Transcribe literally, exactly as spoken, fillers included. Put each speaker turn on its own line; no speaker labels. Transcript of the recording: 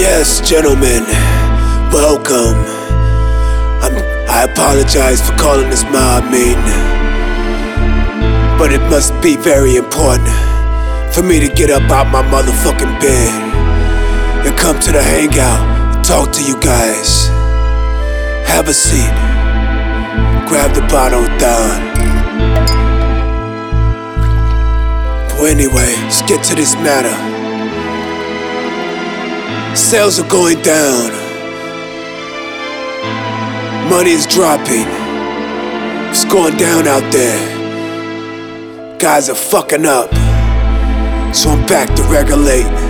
Yes, gentlemen, welcome. I'm, I apologize for calling this mob meeting, but it must be very important for me to get up out my motherfucking bed and come to the hangout and talk to you guys. Have a seat. Grab the bottle down. Well, anyway, let's get to this matter. Sales are going down. Money is dropping. It's going down out there. Guys are fucking up. So I'm back to regulate.